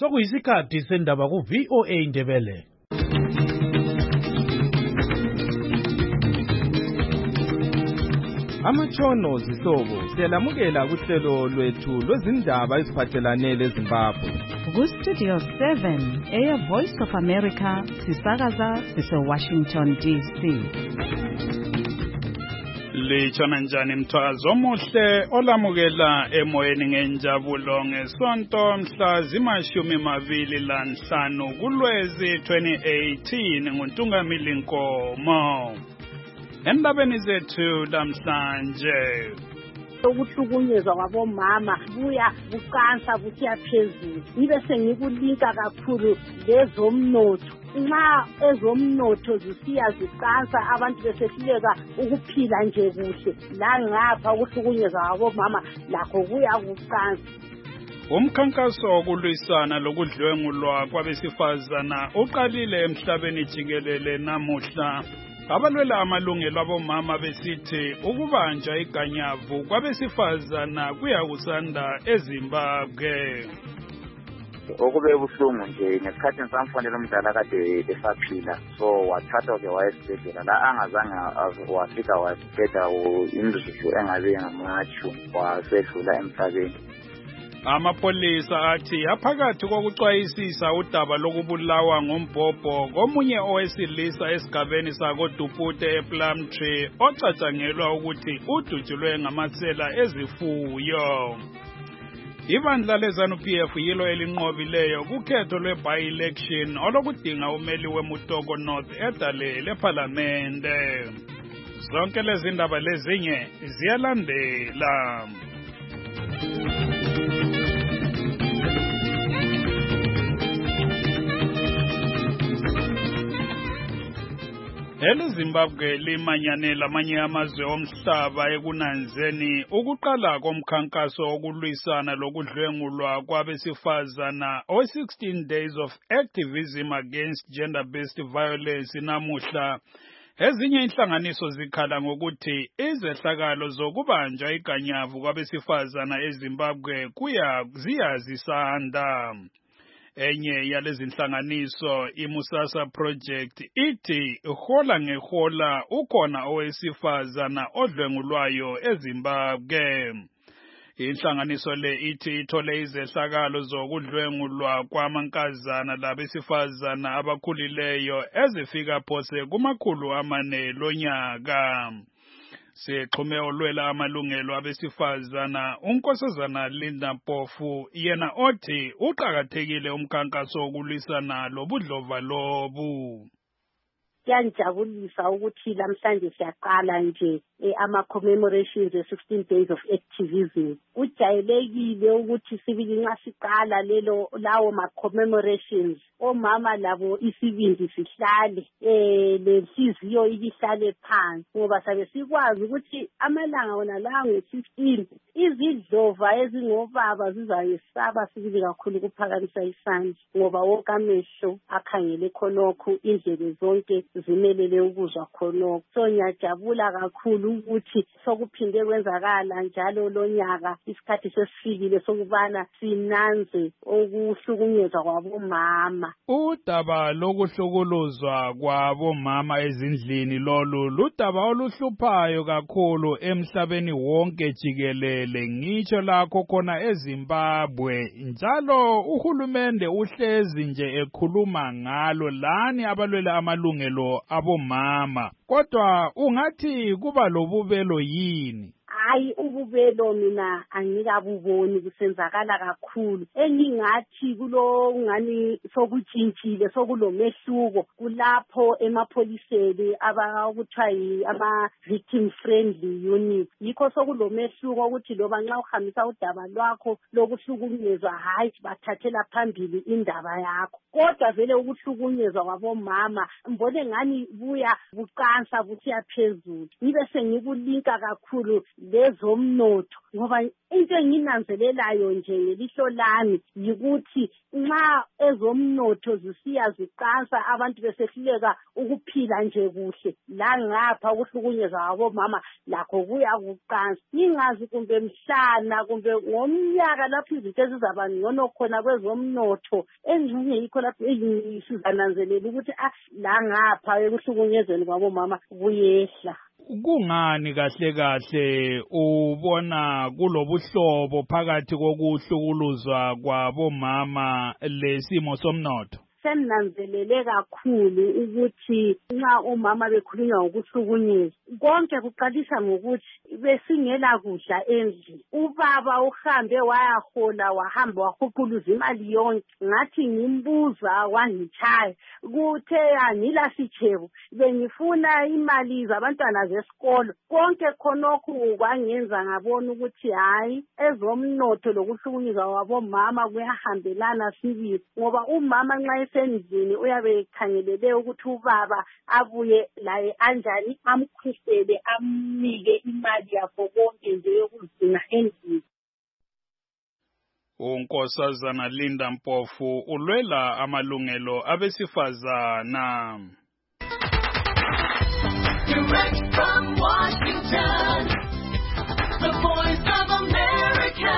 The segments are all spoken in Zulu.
Sokuyisikhathi sendaba ku-VOA Indebele. Amatshono zihlobo siyalamukela kuhlelo lwethu lwezindaba eziphathelane leZimbabwe. Ku-Studio 7 Air Voice of America sisakaza sise-Washington DC. Litshona njani mthwazi omuhle olamukela emoyeni ngenjabulo ngesonto mhla zima-25 kuLwezi 2018 nguNtungamili Nkomo. Endabeni zethu namhlanje ukuhlukunyezwa kwabomama buya buqansa busiya phezulu ibe sengikulinka kakhulu lezomnotho nxa ezomnotho zisiya ziqansa abantu besehluleka ukuphila nje kuhle la ngapha ukuhlukunyezwa kwabomama lakho kuya kuqansa. Umkhankaso wokulwisana lokudlwengulwa kwabesifazana uqalile emhlabeni jikelele namuhla. Abalwela amalungelo abomama besithi ukubanjwa iganyavu kwabesifazana kuyakusanda eZimbabwe. Okube buhlungu nje ngesikhathi samfanele umdala kade esaphila so wathathwa ke wayesibhedlela la angazange wafika wasibhedla imzuzu engabe ngamatshu wasedlula emhlabeni. Amapolisa athi aphakathi kokucwayisisa udaba lokubulawa ngombhobho komunye owesilisa esigabeni sakoDupute ePlumtree ocatshangelwa ukuthi udutshulwe ngamasela ezifuyo. Ibandla leZANU-PF yilo elinqobileyo kukhetho lwe-by-election olokudinga umeli weMutoko North edale lephalamende. Zonke lezi ndaba lezinye ziyalandela. ELiZimbabwe limanyane lamanye amazwe omhlaba ekunanzeni ukuqala komkhankaso wokulwisana lokudlwengulwa kwabesifazana o-16 Days of Activism Against Gender-Based Violence namuhla. Ezinye inhlanganiso zikhala ngokuthi izehlakalo zokubanjwa iganyavu kwabesifazana eZimbabwe ziyazisanda. Enye yalezi inhlanganiso iMusasa Project ithi hola ngehola ukhona owesifazana odlwengulwayo eZimbabwe. Inhlanganiso le ithi ithole izehlakalo zokudlwengulwa kwamankazana labesifazana abakhulileyo ezifika phose kuma400 lonyaka. Sixhume olwela amalungelo abesifazana uNkosazana Linda Mpofu yena othi uqhakathekile umkhankaso wokulwisana lobudlova lobu. Kuyajabulisa ukuthi namhlanje siyaqala nje ama-commemorations e-16 Days of Activism. Kujayelekile ukuthi sibili nxa siqala lawo ma-commemorations omama labo isibindi sihlale lenhliziyo ihlale phansi ngoba sabe sikwazi ukuthi amalanga wona lawo nge-15 izidlova ezingobaba zizayesaba sibili kakhulu kuphakamisa isandla ngoba wonke amehlo akhangele khonokho indlebe zonke zimelele ukuzwa khonokho. So ngiyajabula kakhulu ukuthi sokuphinde kwenzakala njalo lonyaka isikhathi sesifikile sokubana sinanze ukuhlukunyezwa kwabomama. Udaba lokuhlukuluzwa kwabomama ezindlini lolu ludaba oluhluphayo kakhulu emhlabeni wonke jikelele ngitsho lakho khona eZimbabwe njalo uhulumende uhlezi nje ekhuluma ngalo lani abalwela amalungelo abomama kodwa ungathi kuba lobubelo yini? Hayi ububelo mina angikabuboni kusenzakala kakhulu engingathi ngani sokutshintshile sokulomehluko kulapho emapholiseni abakuthiwa ama-victim friendly unit yikho sokulomehluko ukuthi loba nxa uhambisa udaba lwakho lokuhlukunyezwa hayi bathathela phambili indaba yakho kodwa vele ukuhlukunyezwa kwabomama ngani buya buqansa busiya phezulu ngibe sengikulinka kakhulu lezomnotho, ngoba into enginanzelelayo nje ngelihlo lami yikuthi nxa ezomnotho zisiya ziqansa abantu besehluleka ukuphila nje kuhle, la ngapha ukuhlukunyezwa kwabomama lakho kuya kuqansa. Ngingazi kumbe mhlana kumbe ngomnyaka lapho izinto ezizaba ngcono khona kwezomnotho, engxenye yikho lapho sizananzelela ukuthi la ngapha ekuhlukunyezweni kwabomama kuyehla. Kungani kahle kahle ubona kulobuhlobo phakathi kokuhlukuluzwa kwabomama lesimo somnotho? Senanzelele kakhulu ukuthi nxa omama bekhulunywa ngokuhlukunyezwa, konke kuqalisa ngokuthi besingela kudla endlini. Ubaba uhambe wayahola, wahamba wahuquluza imali yonke, ngathi ngimbuza wangitshaya, kuthe angila sitshebo, bengifuna imali zabantwana zesikolo. Konke khonokhu kwangenza ngabona ukuthi hayi, ezomnotho lokuhlukunyezwa kwabomama kuyahambelana sibili, ngoba umama nxa endlini uyabe ekhangelele ukuthi ubaba abuye laye anjani, amkhusele, amnike imali yakho konke nje yokuzigcina endlini. uNkosazana Linda Mpofu ulwela amalungelo abesifazana. Direct from Washington, the Voice of America,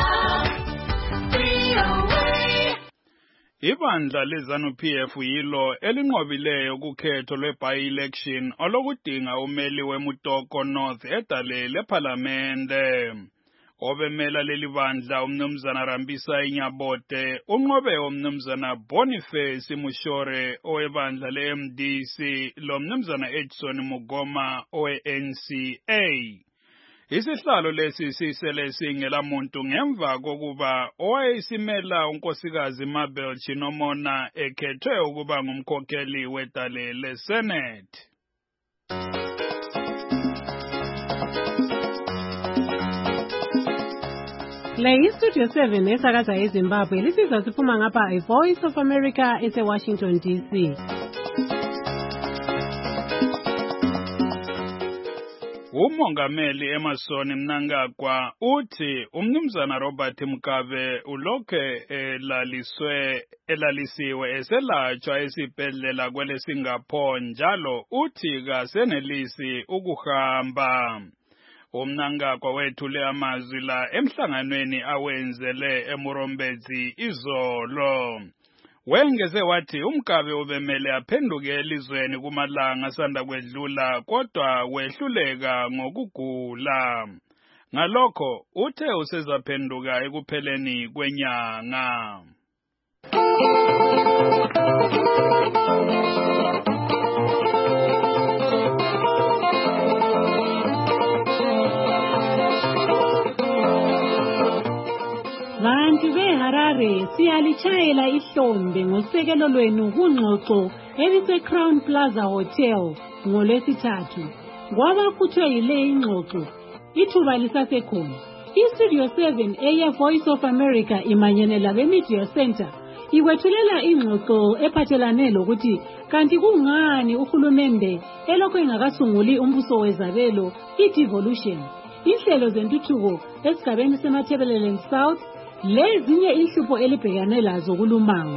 VOA. Ibandla leZANU-PF yilo elinqobileyo kukhetho lwe-by-election olokudinga umeli weMutoko North edale lephalamende. Obemela leli bandla umnumzana Rambisa Inyabote unqobe umnumzana Boniface Mushore owebandla le-MDC lo mnumzana Edson Mugoma owe-NCA. Isihlalo lesi sisele singelamuntu ngemva kokuba owayesimela unkosikazi Mabel Chinomona ekhethwe ukuba ngumkhokheli wedale leSenate. Le Studio 7 esakaza eZimbabwe lisizwa siphuma ngapha iVoice of America eseWashington DC. Umongameli Emerson Mnangagwa uthi umnumzana Robert Mugabe ulokhe elalisiwe eselatshwa esibhedlela kwele Singapore njalo uthi kasenelisi ukuhamba. Umnangagwa wethule amazwi la emhlanganweni awenzele eMurombezi izolo. Wengeze wathi uMgabe ubemele aphenduke elizweni kumalanga asanda kwedlula kodwa wehluleka ngokugula. Ngalokho uthe usezaphenduka ekupheleni kwenyanga. Bantu beHarare siyalitshayela ihlombe ngosekelo lwenu kungxoxo elise-Crown Plaza Hotel ngoLwesithathu. Kwabakhuthwe yile ingxoxo, ithuba lisasekhona. iStudio 7 eye-Voice of America imanyene labe-Media Center ikwethulela ingxoxo ephathelane lokuthi kanti kungani uhulumende elokhu engakasunguli umbuso wezabelo i-devolution, inhlelo zentuthuko esigabeni seMatabeleland South lezinye inhlupho elibhekane lazo kulumango.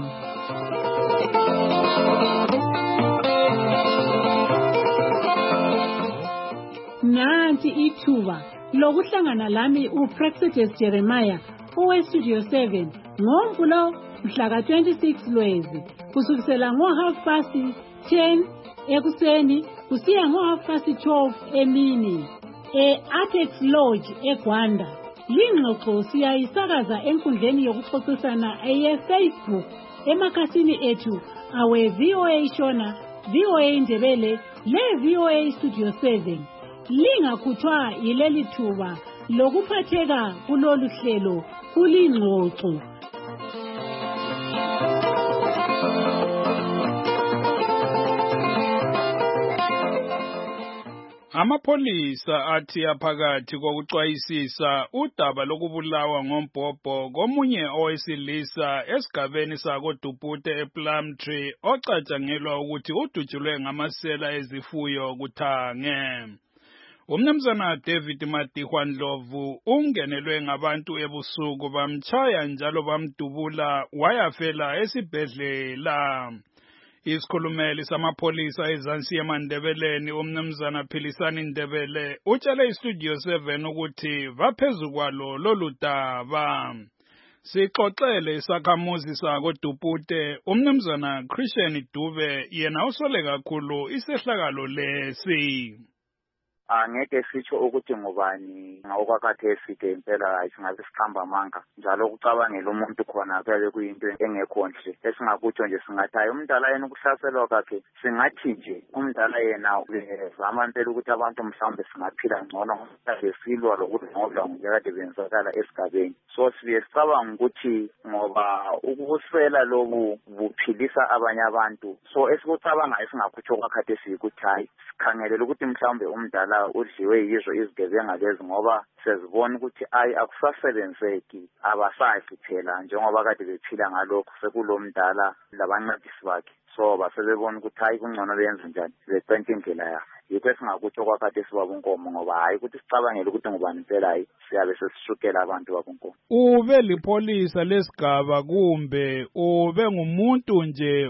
Nanti ithuba lokuhlangana lami uPraxedes Jeremiah oweStudio 7 ngoMvulo mhla ka-26 Lwezi kusukisela ngo-10:30 ekuseni kusiya ngo-12:30 emini e-Apex Lodge eGwanda. Lingxoxo siyayisakaza enkundleni yokuxoxisana eye-Facebook emakhasini ethu awe VOA Shona, VOA Ndebele le-VOA Studio 7. Lingakhuthwa yileli thuba lokuphatheka kulolu hlelo kulingxoxo. Amapolisa athi aphakathi kokuxwayisisa udaba lokubulawa ngombhobho komunye owesilisa esigabeni sakoDupute ePlumtree ocatshangelwa ukuthi udutshulwe ngamasela ezifuyo kuThange. Umnumzana David Madihwa Ndlovu ungenelwe ngabantu ebusuku bamchaya njalo bamdubula wayafela esibhedlela. Isikhulumeli samapholisa eZansi eMandebeleni umnumzana Philisani Ndebele utshele iStudio 7 ukuthi baphezu kwalo lolu daba. Sixoxele isakhamuzi sako Dupute umnumzana Christian Dube yena usole kakhulu isehlakalo lesi. Angeke sitsho ukuthi ngubani ngokwakathe eside impela singabe sikhamba amanga njalo ukucabangela umuntu khona kuyabe kuyinto engekho nhle esingakutsho nje singathi hayi umdala yena ukuhlaselwa kwakhe singathi nje umdala yena uzama impela ukuthi abantu mhlawumbe singaphila ngcono besilwa lokuthi ngoba ngekade benzakala esigabeni so siye sicabanga ukuthi ngoba ukuswela lobu buphilisa abanye abantu so esikucabanga esingakutsho kwakathe sikuthi hayi sikhangelela ukuthi mhlawumbe umdala udliwe yizo izigebenga lezi ngoba sezibona ukuthi akusasebenzeki abasazi phela njengoba kade bephila ngalokho sekulomdala labancedisi bakhe so basebebona ukuthi hayi kungcono benze njani beqenta indlela yabo yikho esingakutsho kwakade sibabunkomo ngoba hayi ukuthi sicabangele ukuthi ngubani impela hayi siyabe sesishukela abantu babunkomo. Ube lipholisa lesigaba kumbe ube ngumuntu nje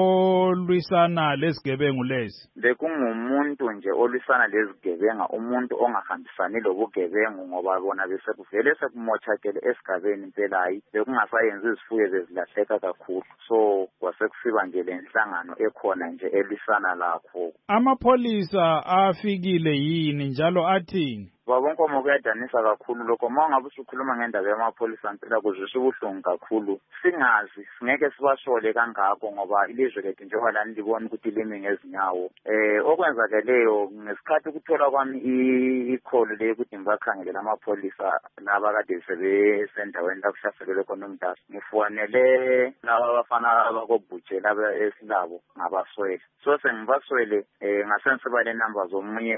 olwisana lesigebengu lesi? Bekungumuntu nje olwisana lezigebenga umuntu ongahambisani lobugebengu ngoba bona bese kuvele sekumothakele esigabeni impela hayi bekungasayenza izifuyo bezilahleka kakhulu so kwasekusiba nje lenhlangano ekhona nje elwisana lakho. Amapholisa afikile yini njalo athini? Babonkomo kuyadanisa kakhulu lokho mangabe usukhuluma ngendaba yamapholisa impela kuzwisa ubuhlungu kakhulu singazi singeke sibashole kangako ngoba ilizwe lethu njengoba lani libona ukuthi limi ngezinyawo okwenzakeleyo ngesikhathi ukuthola kwami ikholo le ukuthi ngibakhangelela amapholisa laba kade sebesendaweni la kuhlaselwe khona umdala ngifonele laba bafana abakobhuthe laba esilabo ngabaswele so sengibaswele ngasensiba le number zomunye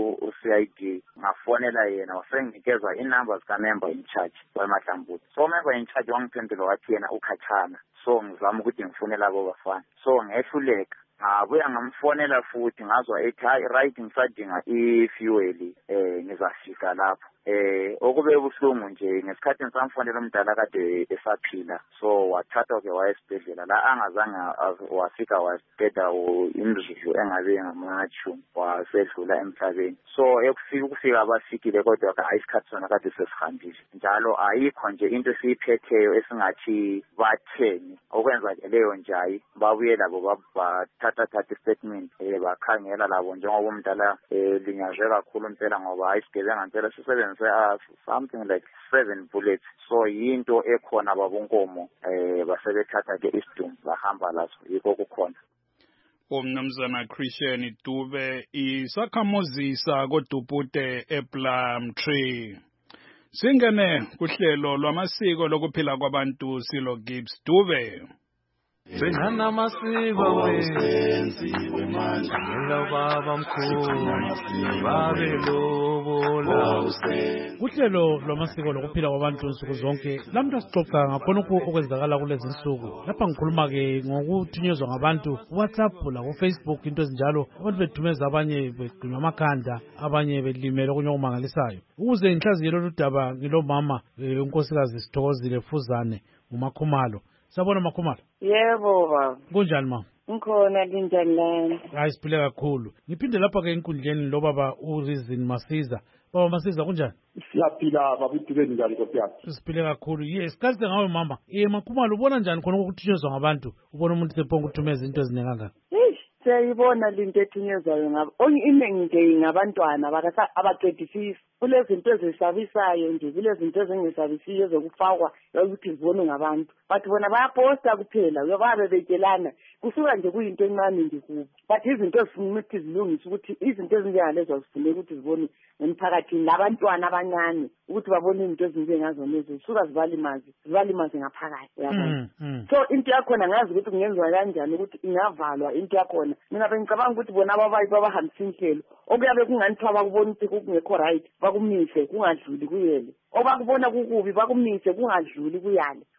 uCID ngafonela yena wasenginikeza inumber zika-member in charge waMahlambuthi so member in charge wangiphendula wathi yena ukhatshana so ngizama ukuthi ngifonela abo bafana so ngehluleka ngabuya ngamfonela futhi ngazwa ethi hayi right ngisadinga i-fuel ngizafika lapho okube buhlungu nje ngesikhathi ngisamfonela umdala kade esaphila so wathatha ke wayesibhedlela la angazange wafika waqeda imzuzu engabe ngamachumi wasedlula emhlabeni so ukufika abafikile kodwa isikhathi sona kade sesihambile njalo ayikho nje into esiyiphetheyo esingathi batheni okwenzakeleyo nje hayi babuye labo bathatha statement bakhangela labo njengoba umdala linyazwe kakhulu impela ngoba ayisigebenga impela sisebenze something like 7 bullets so yinto ekhona babonkomo basebethatha ke isidumbu bahamba laso yikho kukhona. Umnumzana Christian Dube isakhamuzi sako Dupute ePlumtree. Singene kuhlelo lwamasiko lokuphila kwabantu Silo Gibbs Dube. Senana masiko wenziwe manje ngilobaba mkhulu babelobola Kuhlelo lwamasiko lokuphila kwabantu insuku zonke lamntu asixoxa ngakhonokho okwenzakala kulezi insuku lapha ngikhuluma ke ngokuthunyezwa ngabantu WhatsApp la ku Facebook into ezinjalo abantu bethumeza abanye begqinywa amakhanda abanye belimela okunye okumangalisayo ukuze ngihlaziye lolu daba ngilomama unkosikazi Sithokozile Fuzane uMakhumalo. Sabona Makhumalo. Yebo baba. Kunjani mama? Ngikhona linjani lana? Hayi siphile kakhulu. Ngiphinde lapha ke enkundleni lo baba uReason Masiza. Baba Masiza kunjani? Siyaphila baba idubeni njani Nkosi yami? Siphile kakhulu. Yes, kaze ngawe mama. Makhumalo ubona njani khona ukuthunyezwa ngabantu? Ubona umuntu sephonga ukuthumeza into ezinenganga? Siyayibona linto ethunyezwayo ngabo. Iningi nje ngabantwana aba-26. Kulezinto ezisabisayo nje kulezinto ezingesabisiyo ezokufakwa ukuthi zibonwe ngabantu but bona bayaposta kuphela babe betelana kusuka nje kuyinto encane nje kubo but izinto ezifuna ukuthi zilungise ukuthi izinto ezinjengalezo zifuneka ukuthi zibone emphakathini labantwana abancane ukuthi babone izinto ezinjengazo lezo zisuka zibalimaze ngaphakathi yabona so into yakhona ngazi ukuthi kungenziwa kanjani ukuthi ingavalwa into yakhona mina bengicabanga ukuthi bona babahambisa inhlelo okuyabe kunganithiwa bakubona ukuthi kungekho right bakumise kungadluli kuyele obakubona kukubi bakumise kungadluli kuyale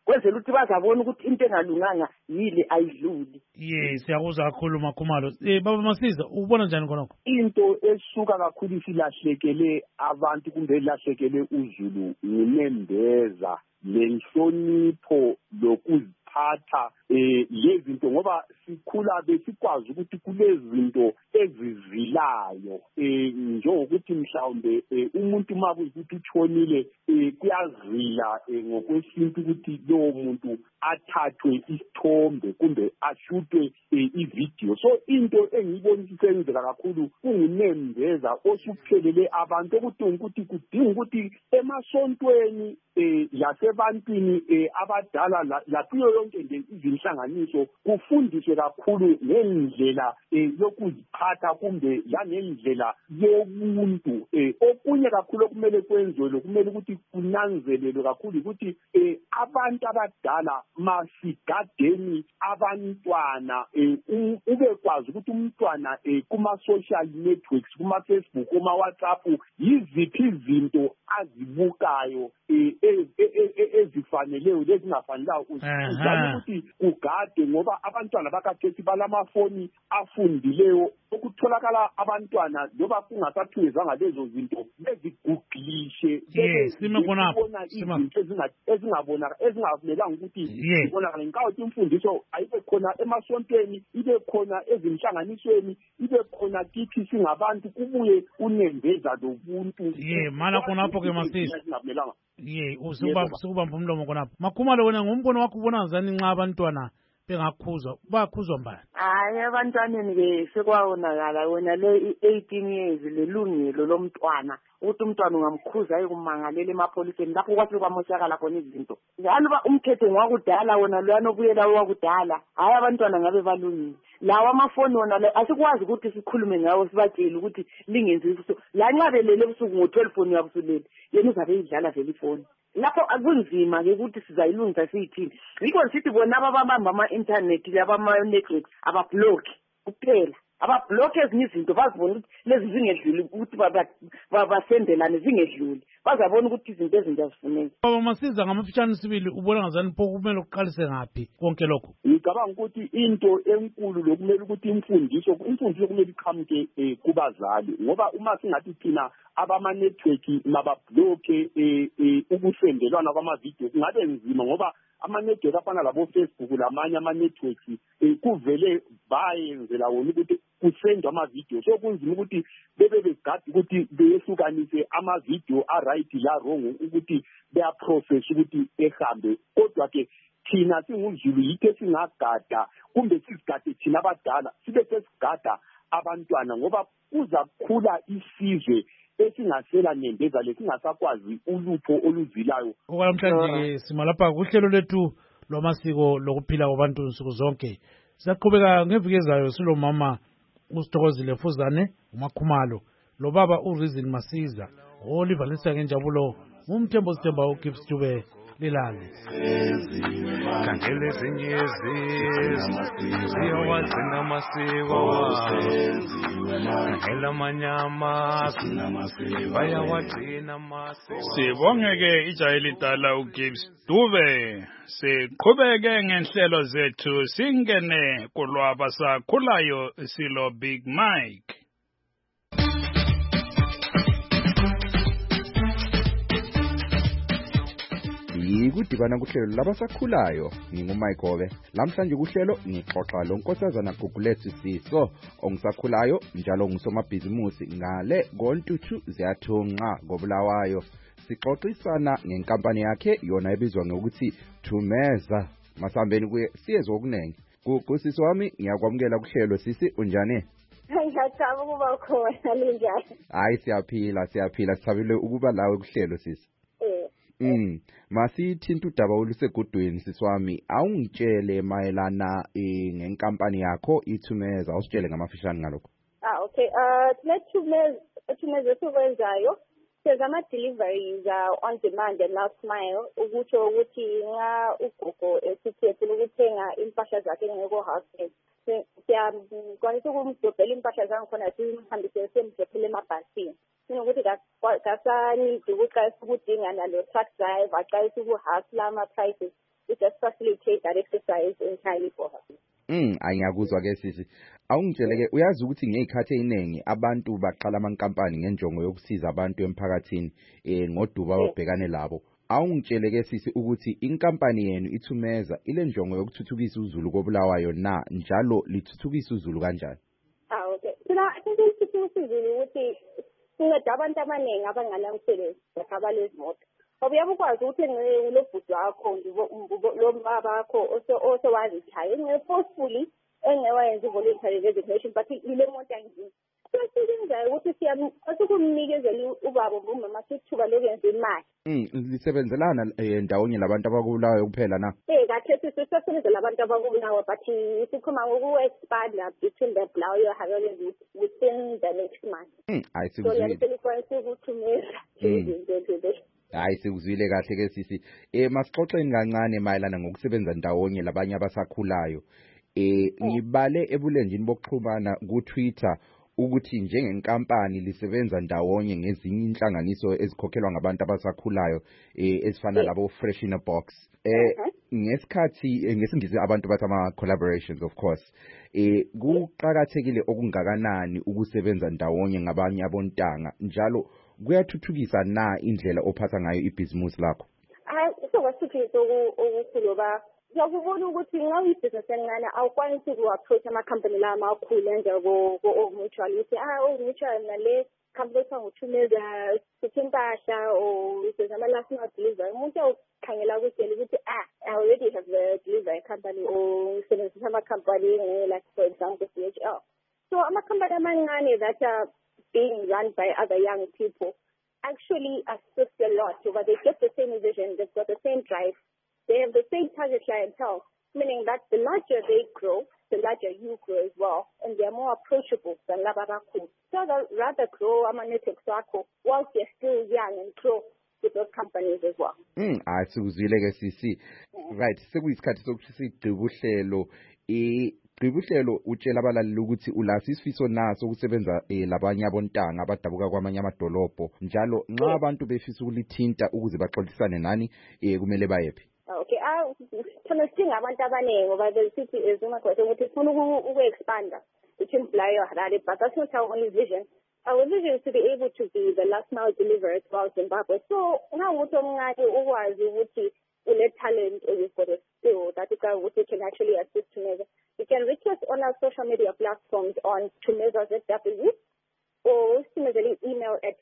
wenzela ukuthi bazabona ukuthi into engalunganga yile ayidluli. Siyakuzwa kakhulu Makhumalo. Baba Masiza, ubona njani khonokho? Into esuka kakhulu isilahlekele abantu kumbe ilahlekele uZulu ngunembeza lenhlonipho lokuziphatha lezinto ngoba sikhula besikwazi ukuthi kulezinto ezizilayo njengokuthi mhlawumbe umuntu makuyithi utshonile kuyazila ngokwesintu ukuthi lowo muntu athathwe isithombe kumbe ashutwe ivideo. So into engiyibona isenzeka kakhulu kungunembeza osuphelele abantu ukuthi kudinga ukuthi emasontweni lasebantwini abadala lakuyo yonke nje izinhlanganiso kufundiswe kakhulu ngendlela yokuziphatha kumbe langendlela yomuntu. Okunye kakhulu okumele kwenziwe lokumele ukuthi kunanzelelwe kakhulu ukuthi abantu abadala masigadeni abantwana ubekwazi ukuthi umntwana kuma-social networks kuma-Facebook kuma-WhatsApp yiziphi izinto azibukayo ezifaneleyo lezingafanelanga uzame ukuthi ugade ngoba abantwana bakhathesi balamafoni afundileyo ukutholakala abantwana loba kungasathunyezwanga lezo zinto beziguglishe sebebona izinto ezingamelanga ukuthi zibonakale. Ngikawuthi imfundiso ayibe khona emasontweni, ibe khona ezinhlanganisweni, ibe khona kithi singabantu, kubuye unembeza lobuntu. Mana khonapho ke Masisi. Usubamba umlomo khonapho. Makhumalo, wena ngombono wakho ubona njani nxa abantwana bengakhuzwa bakhuzwa mbani? Hayi, abantwaneni ke sekwawonakala wena le 18 years lelungelo lomntwana ukuthi umntwana ungamkhuza ayekumangalela emapholiseni lapho kwathi kwamoshakala khona izinto. Njalo umthetho ngwakudala wona loyana obuyela wakudala. Hayi, abantwana ngabe balungile. Lawa amafoni wona asikwazi ukuthi sikhulume ngawo sibatshele ukuthi lingenzi iso. La nxa belele ebusuku ngo-12 yabusulele yena uzabe idlala vele ifoni. Lapho akunzima ke ukuthi sizayilungisa siyithini. Yikho sithi bona ababamba ama-internet labama-networks abablock kuphela. Abablock ezinye izinto bazibona ukuthi lezi zingedluli ukuthi basendelane zingedluli. Bazabona ukuthi izinto ezinto azifuneki. Baba Masiza, ngamafitshane sibili ubona ngazani pho kumele uqalise ngaphi konke lokho? Ngicabanga ukuthi into enkulu lokumele ukuthi imfundiso kumele iqhamuke kubazali ngoba uma singathi thina abama-network mababloke ukusendelwana kwamavidiyo kungabe nzima ngoba ama-network afana labo-Facebook lamanye ama-network kuvele bayenzela wona ukuthi kusendwe amavidiyo. So kunzima ukuthi begadi ukuthi beyehlukanise amavidiyo a-right la wrong ukuthi beyaprocess ukuthi ehambe. Kodwa ke thina singuzulu yithe singagada kumbe sizigade thina abadala sibe sesigada abantwana ngoba kuzakhula isizwe esingasela nembeza lesingasakwazi ulupho oluzilayo. Okwalamhlanje simalapha kuhlelo lethu lwamasiko lokuphila kwabantu nsuku zonke. Siyaqhubeka ngeviki ezayo silomama uSithokozile Fuzane uMakhumalo lo baba uReason Masiza olivalisa ngenjabulo umthembo Sithemba uGibbs Dube lilale. Khangela ezinye izizwe ziyawagcina amasiko, khangela amanye amazwe bayawagcina amasiko. Sibonge-ke ijayelidala uGibbs Dube. Siqhubeke ngenhlelo zethu singene kulwabasakhulayo silo Big Mike. Yikudibana kuhlelo labasakhulayo ngingumike Hobe. Lamhlanje kuhlelo ngixoxa lonkosazana Gugulethu Siso ongisakhulayo njalo ngusomabhizimusi ngale koNtuthu ziyathunqa koBulawayo. Sixoxisana ngenkampani yakhe yona ebizwa ngokuthi Thumeza. Masambeni kuye siyezwe okunenge. Gugusisi wami ngiyakwamukela kuhlelo sisi unjani? Ngiyacaba ukuba khona linjani. Hayi siyaphila sithabile ukuba lawe kuhlelo sisi. Masithinta udaba olusegudweni siswami awungitshele mayelana ngenkampani yakho iThumeza usitshele ngamafishane ngalokho. Okay, Thumeza esiwenzayo senza ama-deliveries on demand and last mile ukuthi nga ugogo esithethile ukuthenga impahla zakhe ngeko-house siyakwanisa ukumdobhela impahla zangikhona simhambise semdobhele emabhasini. Sinokuthi kasanidi ukuqalisa ukudinga nalo truck driver aqalisa ukuhasla ama-prices we just facilitate that exercise entirely for her. Ayingakuzwa ke sisi. Awungitshele ke uyazi ukuthi ngezikhathi eziningi abantu baqala amankampani ngenjongo yokusiza abantu emphakathini ngoduba babhekane labo. Awungitshele ke sisi ukuthi inkampani yenu iThumeza ile njongo yokuthuthukisa uZulu koBulawayo na njalo lithuthukisa uZulu kanjani? Okay. I think ukuthuthukisa uZulu ukuthi sinceda abantu abaningi abanganamsebenzi abalezi moto. Obuyabukwazi ukuthi ngilobhuti wakho lo baba wakho osewazi chaye ngeforcefully engewayenza voluntary resignation but ile moto yangini. Sesenza ukuthi asikumnikezela ubaba umama sithuba lokwenza imali. Lisebenzelana ndawonye labantu abakubulawayo kuphela na? Kahle sisebenzela abantu abakubulawayo but sikhoma ngoku-expand between the Bulawayo Harare within the next month. Hayi sikuzwile kahle ke sisi. Masixoxeni kancane mayelana ngokusebenza ndawonye labanye abasakhulayo. Ngibale ebulenjini bokuxhumana ku Twitter ukuthi njengenkampani lisebenza ndawonye ngezinye inhlanganiso ezikhokhelwa ngabantu abasakhulayo ezifana labo Fresh in a Box. Ngesikhathi ngesingisi abantu bathi ama collaborations of course. Kuqhakathekile okungakanani ukusebenza ndawonye ngabanye abontanga njalo kuyathuthukisa na indlela ophatha ngayo ibhizimusi lakho? Sokwathuthukisa okukhulu ba ngiyakubona ukuthi nxa uyibusiness encane awukwanisi uku-approach ama-company la amakhulu enjengoko-mutual ukuthi mutual nale company ethiwa nguThumeza sithi impahla or senza ama-last mile delivery. Umuntu awukhangela ukutshela ukuthi I already have the delivery company or ngisebenzisa ama-company like for example DHL. So ama-company amancane that are being run by other young people actually assist a lot but they get the same vision, they've got the same drive. They have the same target clientele, meaning that the larger they grow, the larger you grow as well, and they're more approachable than Labaraku. So they'll rather grow Amanetics whilst they're still young and grow with those companies as well. Sikuzwile ke sisi. Right, sekuyisikhathi sokuthi sigqibe uhlelo. Igqibe uhlelo utshela abalaleli ukuthi ulasi isifiso naso ukusebenza labanye abontanga abadabuka kwamanye amadolobho njalo nxa abantu befisa ukulithinta ukuze baxoxisane nani kumele bayephi? Okay, thina sidinga abantu abaningi ngoba the city is umakhwethe ukuthi sifuna uku-expanda between Bulawayo Harare, but that's not our only vision. Our vision is to be able to be the last mile deliverer throughout Zimbabwe. So unganguthi omncane ukwazi ukuthi une-talent or you've got a skill that you can actually assist Thumeza. You can reach us on our social media platforms on Thumeza ZW or similarly email at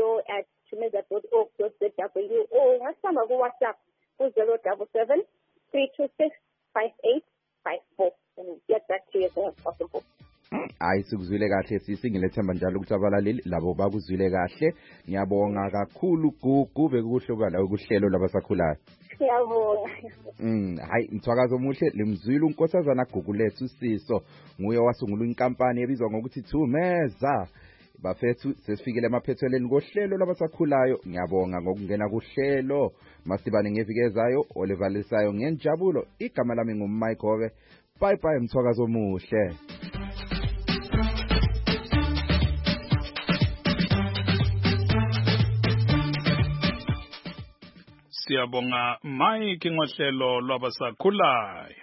hello@thumeza.org.zw or ngasihamba ku-WhatsApp 077 326 5854 and get back to you as soon as possible. Sikuzwile kahle sisi ngilethemba njalo ukuthi abalaleli labo bakuzwile kahle. Ngiyabonga kakhulu Gugu bekuhloka la ukuhlelo labasakhulayo. Ngiyabonga. Hayi mthwakazo omuhle limzwile unkosazana Gugu lethu Siso nguye wasungula inkampani ebizwa ngokuthi Thumeza. Bafethu sesifikele emaphethelweni kohlelo labasakhulayo. Ngiyabonga ngokungena kuhlelo. Masibane ngevikezayo olevalisayo ngenjabulo. Igama lami nguMike. Bye bye mthwakazo omuhle. Siyabonga Mike ngohlelo lwabasakhulayo.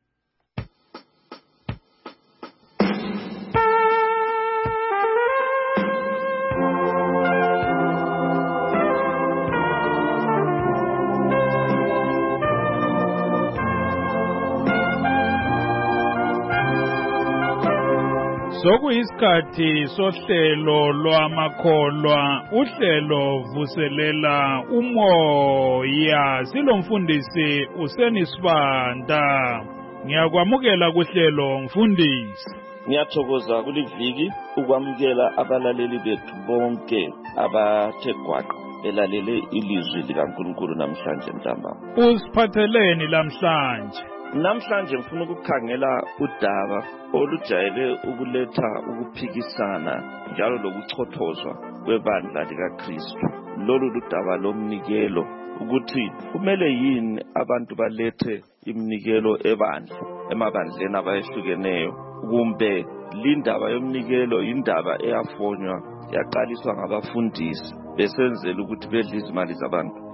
Sokuyisikhathi sohlelo lwamakholwa uhlelo vuselela umoya silomfundisi usenisibanda ngiyakwamukela kuhlelo mfundisi. Ngiyathokoza kuliviki ukwamukela abalaleli bethu bonke abathe gwaqa belalele ilizwi likaNkulunkulu namhlanje ntambama. Usiphatheleni namhlanje? Namhlanje ngifuna ukukhangela udaba olujayele ukuletha ukuphikisana njalo lokuchothozwa kwebandla likaKristu. Lolu ludaba lomnikelo ukuthi kumele yini abantu balethe iminikelo ebandla emabandleni abayehlukeneyo kumbe lindaba yomnikelo indaba eyafonywa yaqaliswa ngabafundisi besenzela ukuthi bedle izimali zabantu.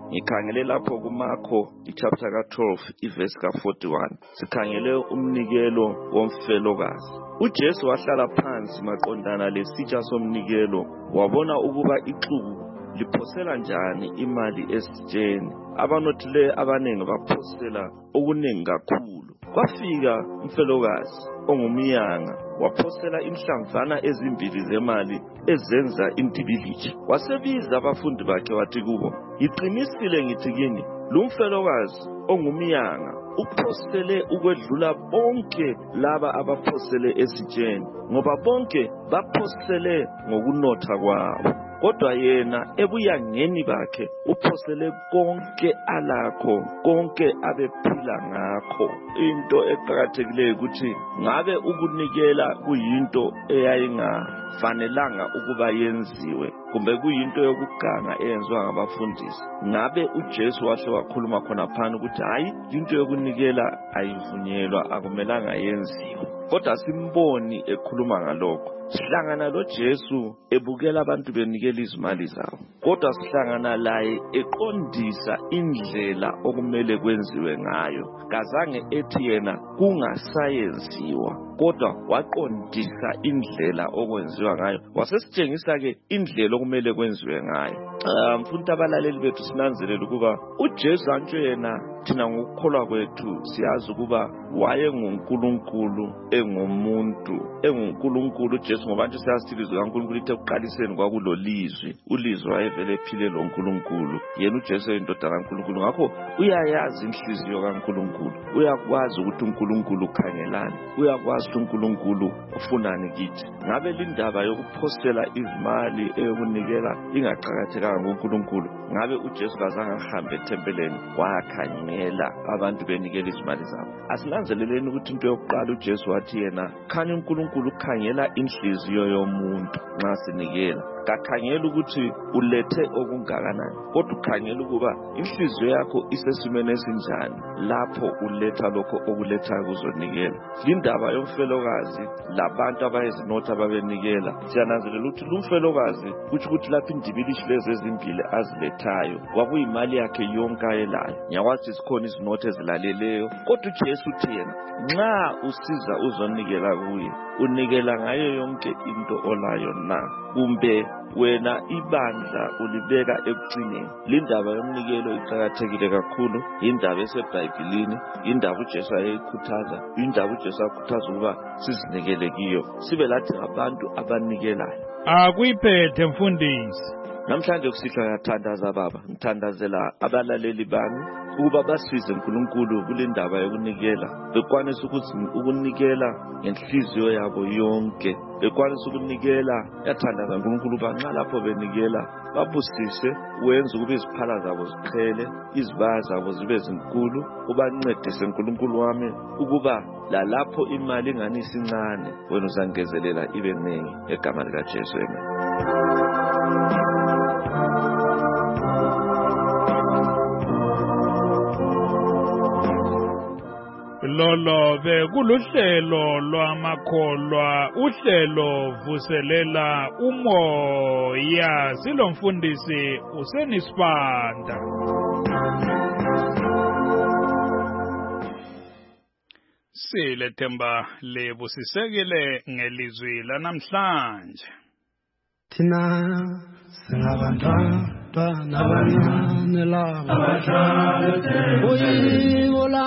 Ngikhangele lapho kuMakho ichapter ka-12 iverse ka-41. Sikhangele umnikelo womfelokazi. uJesu wahlala phansi maqondana lesitsha somnikelo, wabona ukuba ixuku liphosela njani imali esitsheni. Abanothileyo abaningi baphosela okuningi kakhulu. Kwafika umfelokazi ongumyanga waphosela inhlamvana ezimbili zemali ezenza intibiliji. Wasebiza abafundi bakhe wathi kubo, "Iqinisile ngithi kini, lo mfelokazi ongumyanga uphosele ukwedlula bonke laba abaphosele esitsheni, ngoba bonke baphosele ngokunotha kwabo. Kodwa yena ebuyangeni bakhe uphosele konke alakho, konke abephila ngakho." Into eqhakathekileyo ukuthi ngabe ukunikela kuyinto eyayingafanelanga ukuba yenziwe, kumbe kuyinto yokuganga eyenziwa ngabafundisi. Ngabe uJesu wahle wakhuluma khona phana ukuthi hayi, into yokunikela ayivunyelwa, akumelanga yenziwe. Kodwa simboni ekhuluma ngalokho. Sihlangana loJesu ebukela abantu benikela izimali zabo, kodwa sihlangana laye eqondisa indlela okumele kwenziwe ngayo. Kazange ethi yena kungasayenziwa, kodwa waqondisa indlela okwenziwa ngayo. Wasesitshengisa ke indlela okumele kwenziwe ngayo. Mfuna abalaleli bethu sinanzelele ukuba uJesu antsho yena, thina ngokukholwa kwethu siyazi ukuba wayenguNkulunkulu engumuntu, enguNkulunkulu uJesu, ngoba nje siyazi ilizwi kaNkulunkulu lithe ekuqaliseni kwakulolizwi, ulizwi wayevele ephile lo Nkulunkulu. Yena uJesu eyindodana kaNkulunkulu, ngakho uyayazi inhliziyo kaNkulunkulu, uyakwazi ukuthi uNkulunkulu ukhangelani, uyakwazi ukuthi uNkulunkulu ufunani kithi. Ngabe lindaba yokuphosela izimali eyokunikela ingaqhakathekanga kuNkulunkulu, ngabe uJesu kazange ahambe ethempeleni wayakhangela abantu benikela izimali zabo? Asinanzeleleni ukuthi into yokuqala uJesu wathi yena, khani uNkulunkulu ukhangela inhliziyo yomuntu nxa sinikela. Kakhangela ukuthi ulethe okungakanani, kodwa ukhangela ukuba inhliziyo yakho isesimeni esinjani lapho uletha lokho okulethayo kuzonikela. Lindaba yomfelokazi labantu abayezinotha ababenikela, siyananzelela ukuthi lumfelokazi kuthi ukuthi lapho indibilishi lezi ezimbili azilethayo kwakuyimali yakhe yonke ayelayo. Ngiyakwazi zikhona izinotha ezilaleleyo, kodwa uJesu uthi yena nxa usiza uzonikela kuye, unikela ngayo yonke into olayo na, kumbe wena ibandla ulibeka ekucineni? Lindaba yomnikelo iqhakathekile kakhulu, indaba eseBhayibhelini, indaba uJesu ayeyikhuthaza, indaba uJesu akhuthaza ukuba sizinikele kiyo, sibe lathi ngabantu abanikelayo. Akuyiphethe mfundisi. Namhlanje kusihlwa ngiyathandaza baba, ngithandazela abalaleli bami ukuba basize uNkulunkulu kule ndaba yokunikela, bekwanisa ukunikela ngenhliziyo yabo yonke, bekwanisa ukunikela. Yathandaza uNkulunkulu uba nxa lapho benikela babusise, wenza ukuba iziphala zabo ziqhele, izibaya zabo zibe zinkulu. Ubancedise uNkulunkulu wami ukuba lalapho imali ingani isincane, wena uzangezelela ibe ningi, egama likaJesu, amen. Lolo bekuluhlelo lwamakholwa, uhlelo vuselela umoya. Silomfundisi uSenisibanda. Silethemba lebusisekile ngelizwi lanamhlanje. Thina singabantwana abancane labo uyibola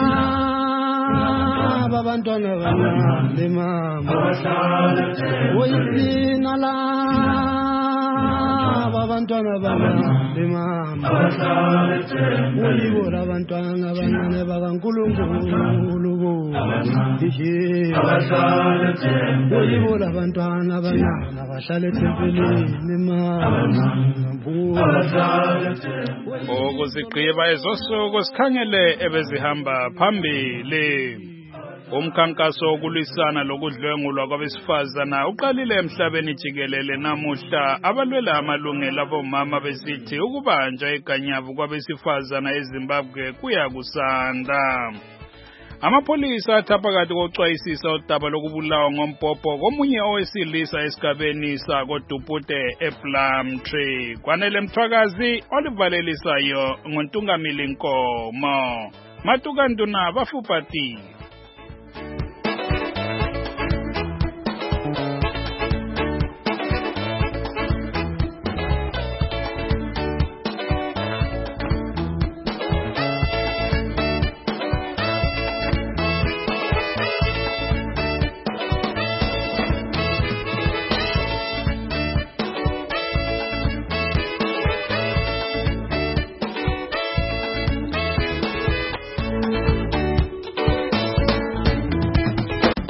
abantwana abancane mama uyithina labo abantwana abancane mama uyibola abantwana abancane bakaNkulunkulu uyibola abantwana abancane abahlala ethempelini mama. Ukuzigqiba ezosuku sikhangele ebezihamba phambili. Umkhankaso wokulwisana lokudlwengulwa kwabesifazana uqalile emhlabeni jikelele namuhla. Abalwela amalungelo abomama besithi ukubanjwa iganyavu kwabesifazana eZimbabwe kuyakusanda. Amapholisa athaphakathi kokuxwayisisa udaba lokubulawa ngombhobho komunye owesilisa esigabeni sakoDupute ePlumtree. Kwanele Mthwakazi olivalelisayo ngoNtungamili Nkomo. Matukanduna bafupati.